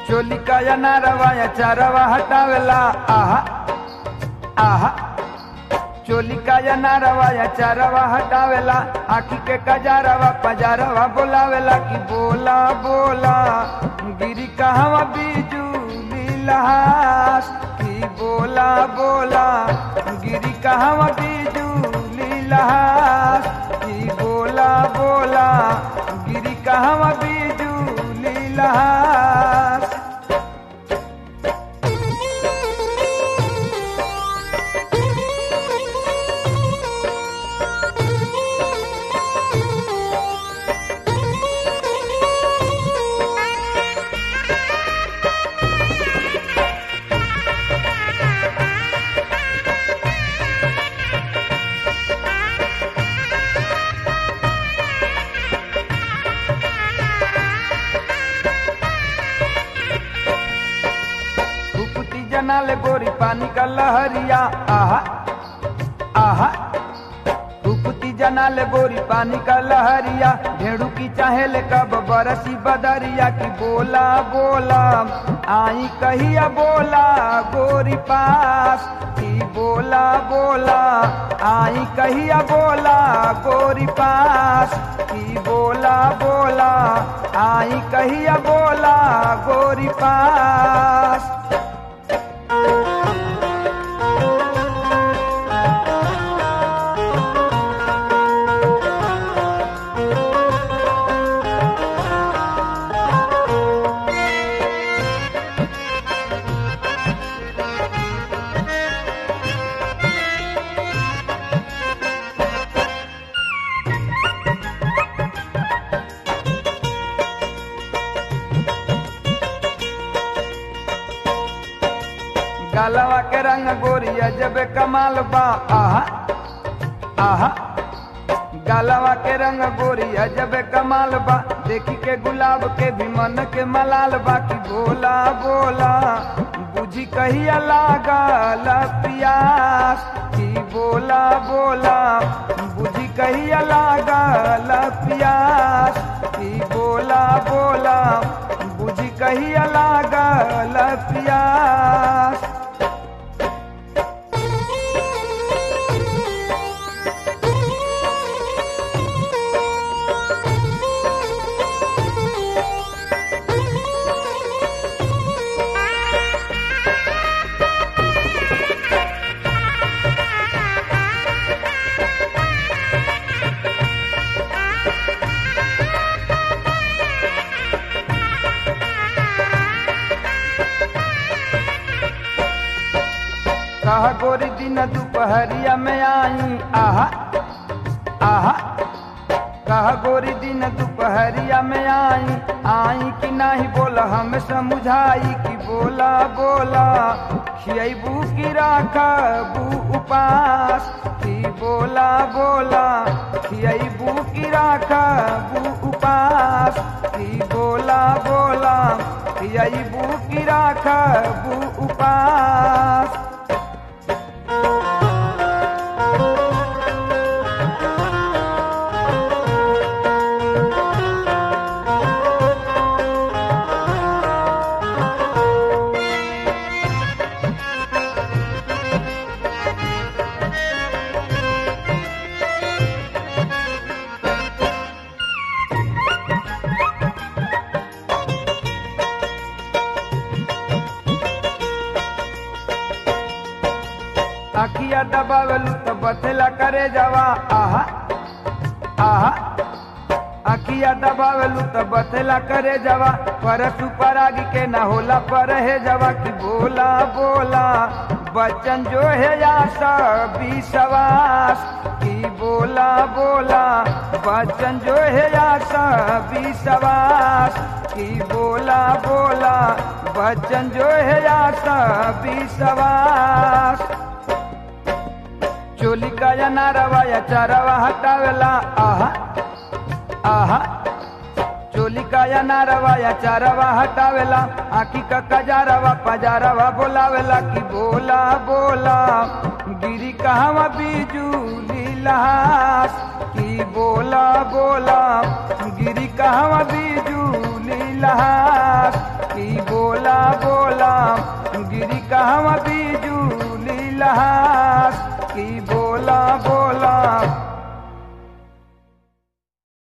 चोली का या नारवा या चारवा हटावेला आहा आहा। चोली का या नारवा या चारवा हटावेला आखी के कजारवा पजारवा बोलावेला कि बोला बोला गिरी कहवा बिजुली लहास कि बोला बोला गिरी कहवा बिजुली लहास कि बोला बोला गिरी कहवा बिजुली लहास। नाले गोरी पानी का लहरिया आहा आहा। कुकुती जनाले गोरी पानी का लहरिया ढेड़ू की चाहे ले कब बरसी बदरिया की बोला बोला आई कहिया बोला गोरी पास की बोला बोला आई कहिया बोला गोरी पास की बोला बोला आई कहिया बोला गोरी पास। गालवा के रंग गोरिया जब कमाल बा आहा आहा। गालवा के रंग गोरिया जब कमाल बा देखी के गुलाब के भी मन के मलाल बा कि बोला बोला बुझी कहिया लागल पियास कि बोला बोला बुझी कहिया लागल पियास कि बोला बोला बुझी कहिया लागल पियास। कहा गोरी दिन दोपहरिया में आई आहा आहा। कहा गोरी दिन दोपहरिया में आई कि नहीं बोला हमें समझाई कि बोला बोला खियबू की राखबू उपास कि बोला बोला खियबू की राखबू उपास कि बोला बोला खियबू की राखबू उपास। अखिया दबावलू तो बथेला करे जावा आहा आहा। अखिया दबावलू तो बथेला करे जावा परसु परागी के न होला पर है जावा कि बोला बोला बच्चन जो है या सभी सवास कि बोला बोला बच्चन जो है या सभी सवास कि बोला बोला बच्चन जो है या सभी सवास। चोली का या नारवा या चारवा हटावेला आहा आहा। चोली का या नारवा या चारवा हटावेला आखी का कजारवा पजारवा बोलावेला कि बोला बोला गिरी कहवा बिजुली लहास कि बोला बोला गिरी कहवा बिजुली लहास कि बोला गिरी कहवा बिजुली लहा